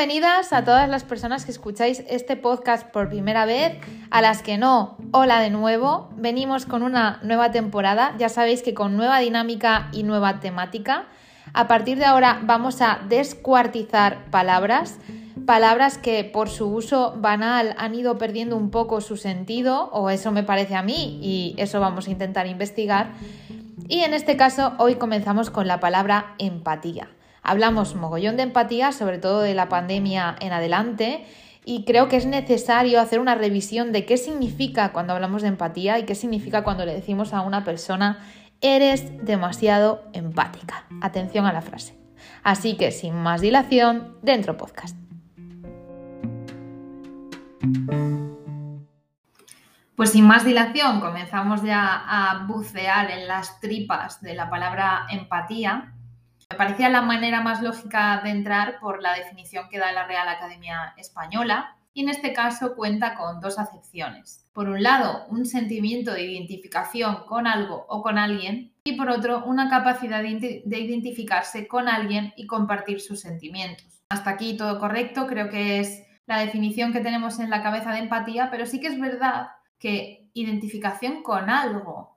bienvenidas a todas las personas que escucháis este podcast por primera vez, a las que no, hola de nuevo. Venimos con una nueva temporada, ya sabéis que con nueva dinámica y nueva temática. A partir de ahora vamos a descuartizar palabras que por su uso banal han ido perdiendo un poco su sentido, o eso me parece a mí, y eso vamos a intentar investigar. Y en este caso hoy comenzamos con la palabra empatía. Hablamos mogollón de empatía, sobre todo de la pandemia en adelante, y creo que es necesario hacer una revisión de qué significa cuando hablamos de empatía y qué significa cuando le decimos a una persona eres demasiado empática. Atención a la frase. Así que sin más dilación, dentro podcast. Pues sin más dilación, comenzamos ya a bucear en las tripas de la palabra empatía. Me parecía la manera más lógica de entrar por la definición que da la Real Academia Española, y en este caso cuenta con dos acepciones. Por un lado, un sentimiento de identificación con algo o con alguien, y por otro, una capacidad de identificarse con alguien y compartir sus sentimientos. Hasta aquí todo correcto, creo que es la definición que tenemos en la cabeza de empatía, pero sí que es verdad que identificación con algo.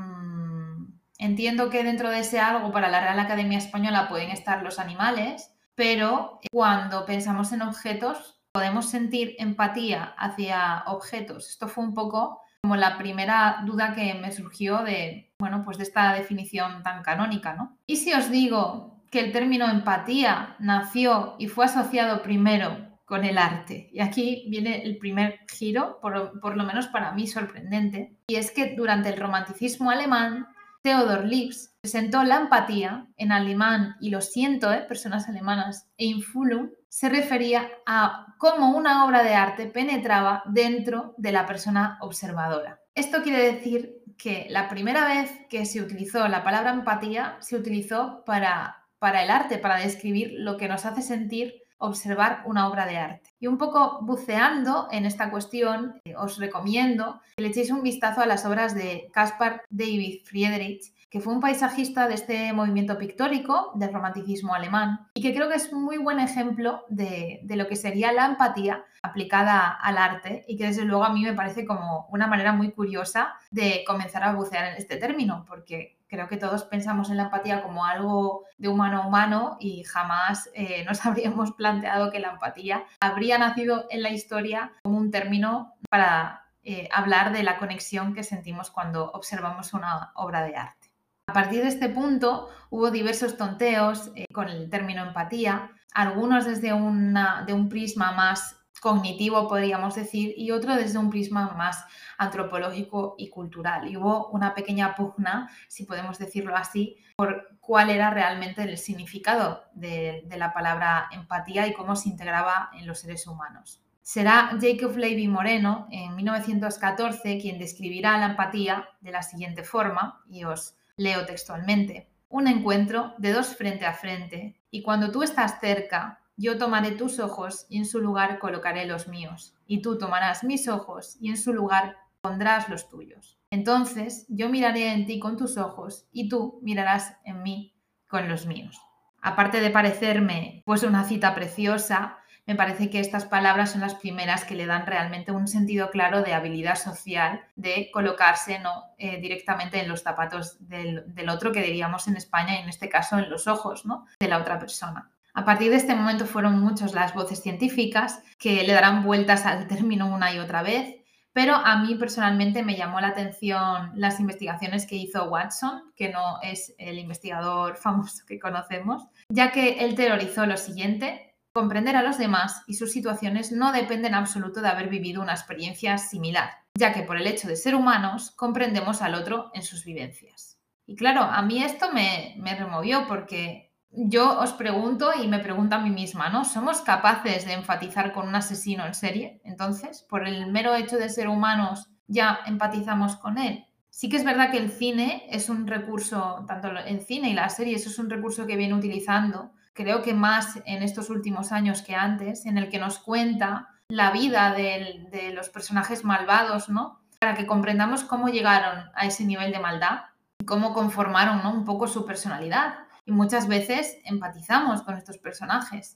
Entiendo que dentro de ese algo para la Real Academia Española pueden estar los animales, pero cuando pensamos en objetos podemos sentir empatía hacia objetos. Esto fue un poco como la primera duda que me surgió de esta definición tan canónica, ¿no? Y si os digo que el término empatía nació y fue asociado primero con el arte. Y aquí viene el primer giro, por lo menos para mí sorprendente, y es que durante el romanticismo alemán, Theodor Lipps presentó la empatía en alemán, y lo siento, personas alemanas, Einfühlung, se refería a cómo una obra de arte penetraba dentro de la persona observadora. Esto quiere decir que la primera vez que se utilizó la palabra empatía se utilizó para el arte, para describir lo que nos hace sentir observar una obra de arte. Y un poco buceando en esta cuestión, os recomiendo que le echéis un vistazo a las obras de Caspar David Friedrich, que fue un paisajista de este movimiento pictórico del romanticismo alemán y que creo que es muy buen ejemplo de lo que sería la empatía aplicada al arte, y que desde luego a mí me parece como una manera muy curiosa de comenzar a bucear en este término, porque creo que todos pensamos en la empatía como algo de humano a humano y jamás nos habríamos planteado que la empatía habría nacido en la historia como un término para hablar de la conexión que sentimos cuando observamos una obra de arte. A partir de este punto hubo diversos tonteos con el término empatía, algunos desde de un prisma más cognitivo, podríamos decir, y otro desde un prisma más antropológico y cultural. Y hubo una pequeña pugna, si podemos decirlo así, por cuál era realmente el significado de la palabra empatía y cómo se integraba en los seres humanos. Será Jacob Levy Moreno, en 1914, quien describirá la empatía de la siguiente forma, y os leo textualmente: un encuentro de dos frente a frente, y cuando tú estás cerca, yo tomaré tus ojos y en su lugar colocaré los míos, y tú tomarás mis ojos y en su lugar pondrás los tuyos. Entonces yo miraré en ti con tus ojos y tú mirarás en mí con los míos. Aparte de parecerme pues una cita preciosa, me parece que estas palabras son las primeras que le dan realmente un sentido claro de habilidad social, de colocarse directamente en los zapatos del otro, que diríamos en España, y en este caso en los ojos, ¿no?, de la otra persona. A partir de este momento fueron muchas las voces científicas que le darán vueltas al término una y otra vez, pero a mí personalmente me llamó la atención las investigaciones que hizo Watson, que no es el investigador famoso que conocemos, ya que él teorizó lo siguiente: comprender a los demás y sus situaciones no depende en absoluto de haber vivido una experiencia similar, ya que por el hecho de ser humanos comprendemos al otro en sus vivencias. Y claro, a mí esto me removió, porque yo os pregunto y me pregunto a mí misma, ¿no? ¿Somos capaces de empatizar con un asesino en serie? Entonces, por el mero hecho de ser humanos, ¿ya empatizamos con él? Sí que es verdad que el cine es un recurso, tanto el cine y las series, es un recurso que viene utilizando, creo que más en estos últimos años que antes, en el que nos cuenta la vida de los personajes malvados, ¿no?, para que comprendamos cómo llegaron a ese nivel de maldad y cómo conformaron, ¿no?, un poco su personalidad. Y muchas veces empatizamos con estos personajes.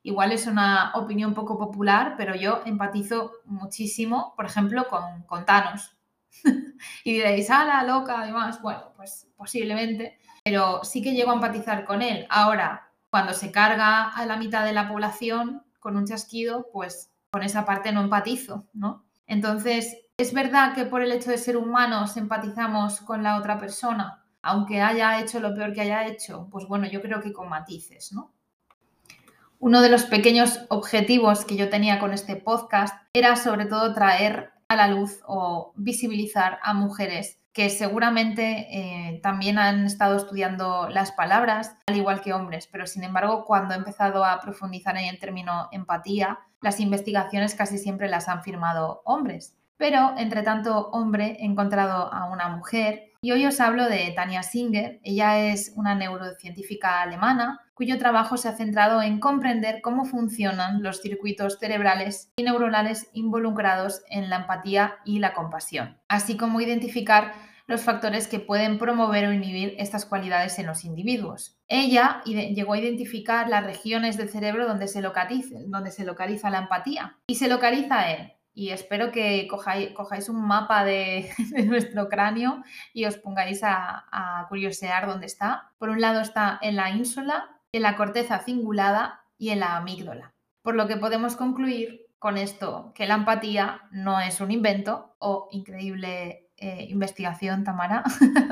igual es una opinión poco popular, pero yo empatizo muchísimo, por ejemplo, con Thanos. Y diréis, la loca, además. Bueno, pues posiblemente, pero sí que llego a empatizar con él. Ahora, cuando se carga a la mitad de la población con un chasquido, pues con esa parte no empatizo, ¿no? Entonces, es verdad que por el hecho de ser humanos empatizamos con la otra persona, aunque haya hecho lo peor que haya hecho, pues bueno, yo creo que con matices, ¿no? Uno de los pequeños objetivos que yo tenía con este podcast era sobre todo traer a la luz o visibilizar a mujeres que seguramente también han estado estudiando las palabras, al igual que hombres, pero sin embargo, cuando he empezado a profundizar en el término empatía, las investigaciones casi siempre las han firmado hombres. Pero, entre tanto hombre, he encontrado a una mujer y hoy os hablo de Tania Singer. Ella es una neurocientífica alemana cuyo trabajo se ha centrado en comprender cómo funcionan los circuitos cerebrales y neuronales involucrados en la empatía y la compasión, así como identificar los factores que pueden promover o inhibir estas cualidades en los individuos. Ella llegó a identificar las regiones del cerebro donde se localiza la empatía y se localiza y espero que cojáis un mapa de nuestro cráneo y os pongáis a curiosear dónde está. Por un lado está en la ínsula, en la corteza cingulada y en la amígdala. Por lo que podemos concluir con esto que la empatía no es un invento o increíble investigación, Tamara.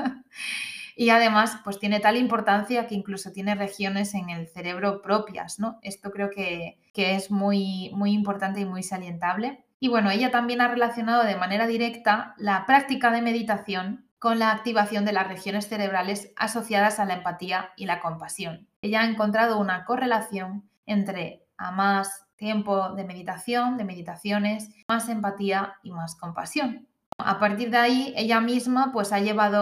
Y además, pues tiene tal importancia que incluso tiene regiones en el cerebro propias, ¿no? Esto creo que es muy, muy importante y muy salientable. Y bueno, ella también ha relacionado de manera directa la práctica de meditación con la activación de las regiones cerebrales asociadas a la empatía y la compasión. Ella ha encontrado una correlación entre a más tiempo de meditación, de meditaciones, más empatía y más compasión. A partir de ahí, ella misma pues ha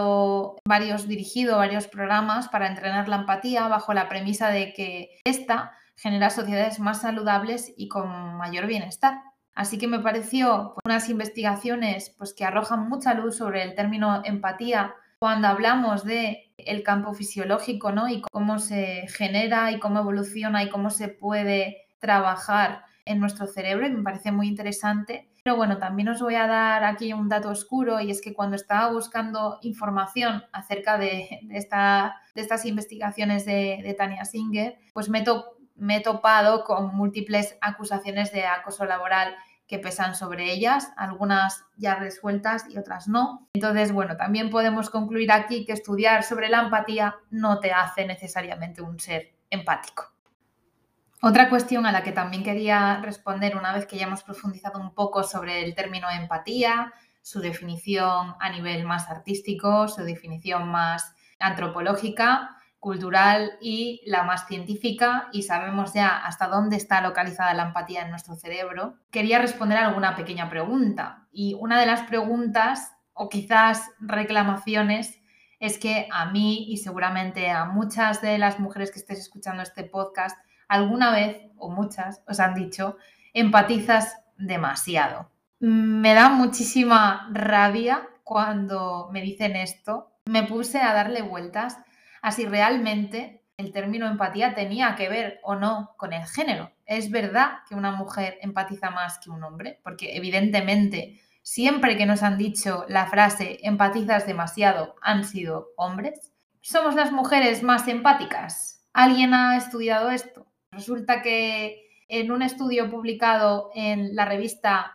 dirigido varios programas para entrenar la empatía bajo la premisa de que esta genera sociedades más saludables y con mayor bienestar. Así que me pareció unas investigaciones pues, que arrojan mucha luz sobre el término empatía cuando hablamos de el campo fisiológico, ¿no? Y cómo se genera y cómo evoluciona y cómo se puede trabajar en nuestro cerebro, y me parece muy interesante. Pero bueno, también os voy a dar aquí un dato oscuro, y es que cuando estaba buscando información acerca de estas investigaciones de Tania Singer, pues me he topado con múltiples acusaciones de acoso laboral que pesan sobre ellas, algunas ya resueltas y otras no. Entonces, bueno, también podemos concluir aquí que estudiar sobre la empatía no te hace necesariamente un ser empático. Otra cuestión a la que también quería responder una vez que ya hemos profundizado un poco sobre el término empatía, su definición a nivel más artístico, su definición más antropológica, cultural y la más científica, y sabemos ya hasta dónde está localizada la empatía en nuestro cerebro, quería responder a alguna pequeña pregunta. Y una de las preguntas, o quizás reclamaciones, es que a mí y seguramente a muchas de las mujeres que estéis escuchando este podcast, alguna vez, o muchas, os han dicho, empatizas demasiado. Me da muchísima rabia cuando me dicen esto. Me puse a darle vueltas a si realmente el término empatía tenía que ver o no con el género. Es verdad que una mujer empatiza más que un hombre, porque evidentemente siempre que nos han dicho la frase empatizas demasiado han sido hombres. ¿Somos las mujeres más empáticas? ¿Alguien ha estudiado esto? Resulta que en un estudio publicado en la revista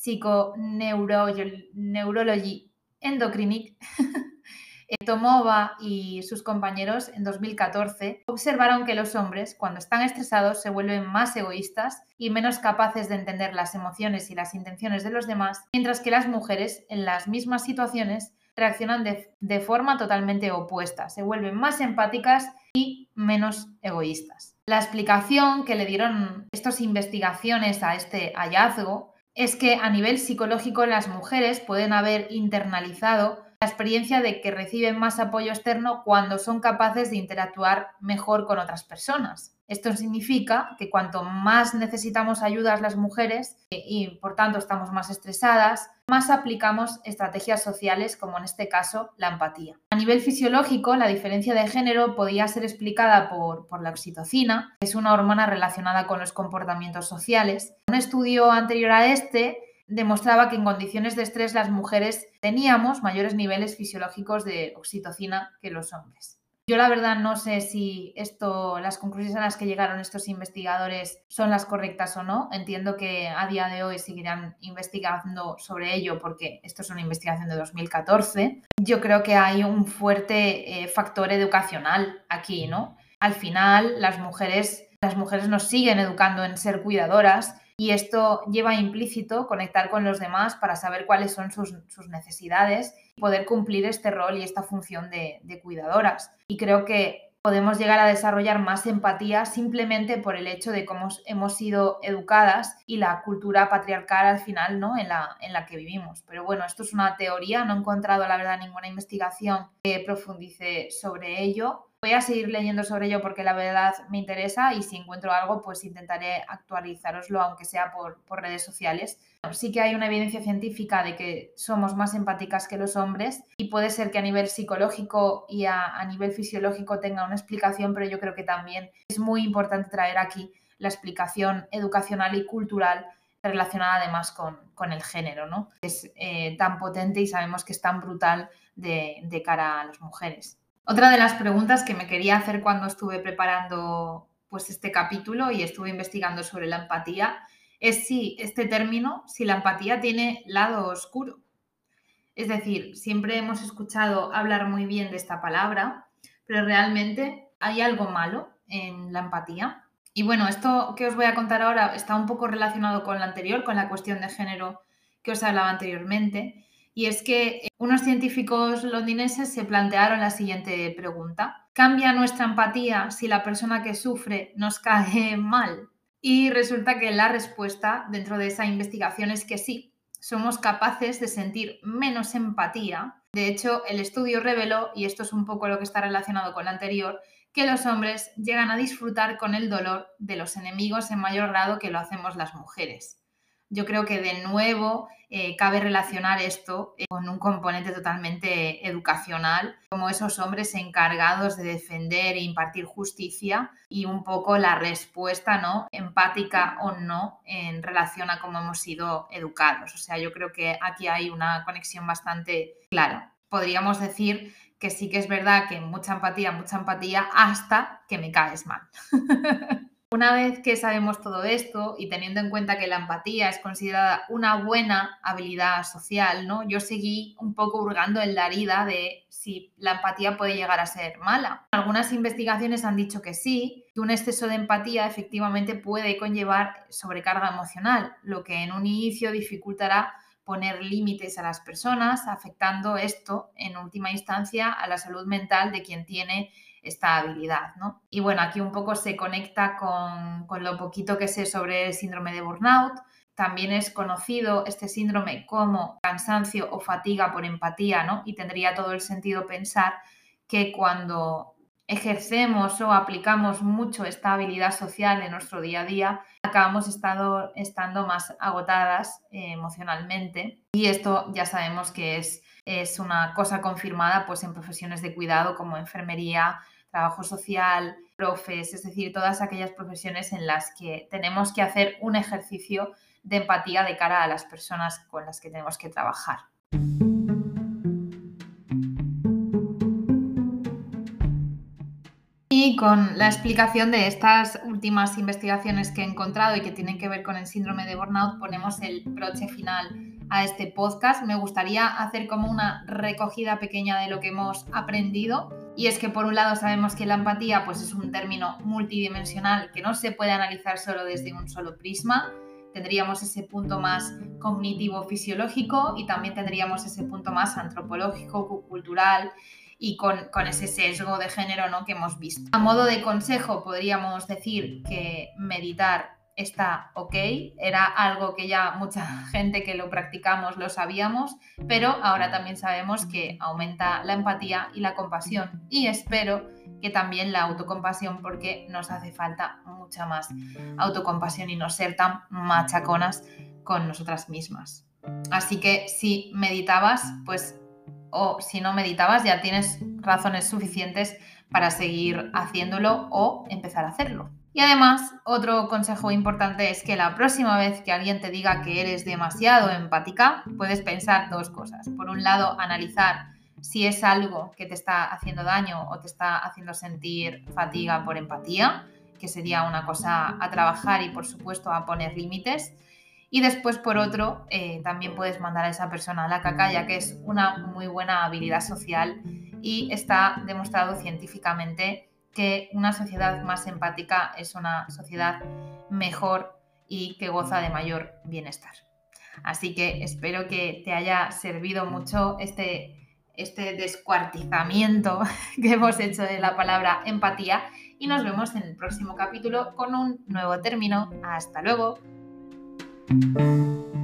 Psychoneurology Endocrinic, Tomova y sus compañeros en 2014 observaron que los hombres, cuando están estresados, se vuelven más egoístas y menos capaces de entender las emociones y las intenciones de los demás, mientras que las mujeres, en las mismas situaciones, reaccionan de forma totalmente opuesta, se vuelven más empáticas y menos egoístas. La explicación que le dieron estas investigaciones a este hallazgo es que a nivel psicológico las mujeres pueden haber internalizado la experiencia de que reciben más apoyo externo cuando son capaces de interactuar mejor con otras personas. Esto significa que cuanto más necesitamos ayudas las mujeres y por tanto estamos más estresadas, más aplicamos estrategias sociales, como en este caso la empatía. A nivel fisiológico, la diferencia de género podía ser explicada por la oxitocina, que es una hormona relacionada con los comportamientos sociales. Un estudio anterior a este demostraba que en condiciones de estrés las mujeres teníamos mayores niveles fisiológicos de oxitocina que los hombres. Yo la verdad no sé si las conclusiones a las que llegaron estos investigadores son las correctas o no. Entiendo que a día de hoy seguirán investigando sobre ello porque esto es una investigación de 2014. Yo creo que hay un fuerte factor educacional aquí, ¿no? Al final, las mujeres nos siguen educando en ser cuidadoras y esto lleva implícito conectar con los demás para saber cuáles son sus necesidades y poder cumplir este rol y esta función de cuidadoras. Y creo que podemos llegar a desarrollar más empatía simplemente por el hecho de cómo hemos sido educadas y la cultura patriarcal al final, ¿no? en la que vivimos. Pero bueno, esto es una teoría, no he encontrado la verdad ninguna investigación que profundice sobre ello. Voy a seguir leyendo sobre ello porque la verdad me interesa y si encuentro algo pues intentaré actualizaroslo aunque sea por redes sociales. Sí que hay una evidencia científica de que somos más empáticas que los hombres y puede ser que a nivel psicológico y a nivel fisiológico tenga una explicación, pero yo creo que también es muy importante traer aquí la explicación educacional y cultural relacionada además con el género, ¿no? Es tan potente y sabemos que es tan brutal de cara a las mujeres. Otra de las preguntas que me quería hacer cuando estuve preparando pues, este capítulo y estuve investigando sobre la empatía es si la empatía tiene lado oscuro. Es decir, siempre hemos escuchado hablar muy bien de esta palabra, pero realmente hay algo malo en la empatía. Y bueno, esto que os voy a contar ahora está un poco relacionado con la anterior, con la cuestión de género que os hablaba anteriormente. Y es que unos científicos londinenses se plantearon la siguiente pregunta. ¿Cambia nuestra empatía si la persona que sufre nos cae mal? Y resulta que la respuesta dentro de esa investigación es que sí, somos capaces de sentir menos empatía. De hecho, el estudio reveló, y esto es un poco lo que está relacionado con lo anterior, que los hombres llegan a disfrutar con el dolor de los enemigos en mayor grado que lo hacemos las mujeres. Yo creo que de nuevo cabe relacionar esto con un componente totalmente educacional, como esos hombres encargados de defender e impartir justicia y un poco la respuesta, ¿no? Empática o no en relación a cómo hemos sido educados. O sea, yo creo que aquí hay una conexión bastante clara. Podríamos decir que sí que es verdad que mucha empatía hasta que me caes mal. Una vez que sabemos todo esto y teniendo en cuenta que la empatía es considerada una buena habilidad social, ¿no? Yo seguí un poco hurgando en la herida de si la empatía puede llegar a ser mala. Algunas investigaciones han dicho que sí, que un exceso de empatía efectivamente puede conllevar sobrecarga emocional, lo que en un inicio dificultará poner límites a las personas, afectando esto en última instancia a la salud mental de quien tiene esta habilidad, ¿no? Y bueno, aquí un poco se conecta con lo poquito que sé sobre el síndrome de burnout. También es conocido este síndrome como cansancio o fatiga por empatía, ¿no? Y tendría todo el sentido pensar que cuando ejercemos o aplicamos mucho esta habilidad social en nuestro día a día, acabamos estando más agotadas emocionalmente. Y esto ya sabemos que es una cosa confirmada pues, en profesiones de cuidado como enfermería, trabajo social, profes, es decir, todas aquellas profesiones en las que tenemos que hacer un ejercicio de empatía de cara a las personas con las que tenemos que trabajar. Y con la explicación de estas últimas investigaciones que he encontrado y que tienen que ver con el síndrome de burnout, ponemos el broche final a este podcast. Me gustaría hacer como una recogida pequeña de lo que hemos aprendido. Y es que por un lado sabemos que la empatía pues, es un término multidimensional que no se puede analizar solo desde un solo prisma. Tendríamos ese punto más cognitivo-fisiológico y también tendríamos ese punto más antropológico, cultural y con ese sesgo de género, ¿no? que hemos visto. A modo de consejo podríamos decir que meditar está ok, era algo que ya mucha gente que lo practicamos lo sabíamos, pero ahora también sabemos que aumenta la empatía y la compasión y espero que también la autocompasión porque nos hace falta mucha más autocompasión y no ser tan machaconas con nosotras mismas. Así que si meditabas, pues, o si no meditabas, ya tienes razones suficientes para seguir haciéndolo o empezar a hacerlo. Y además, otro consejo importante es que la próxima vez que alguien te diga que eres demasiado empática, puedes pensar dos cosas. Por un lado, analizar si es algo que te está haciendo daño o te está haciendo sentir fatiga por empatía, que sería una cosa a trabajar y, por supuesto, a poner límites. Y después, por otro, también puedes mandar a esa persona a la caca, ya que es una muy buena habilidad social y está demostrado científicamente que una sociedad más empática es una sociedad mejor y que goza de mayor bienestar. Así que espero que te haya servido mucho este descuartizamiento que hemos hecho de la palabra empatía y nos vemos en el próximo capítulo con un nuevo término. Hasta luego.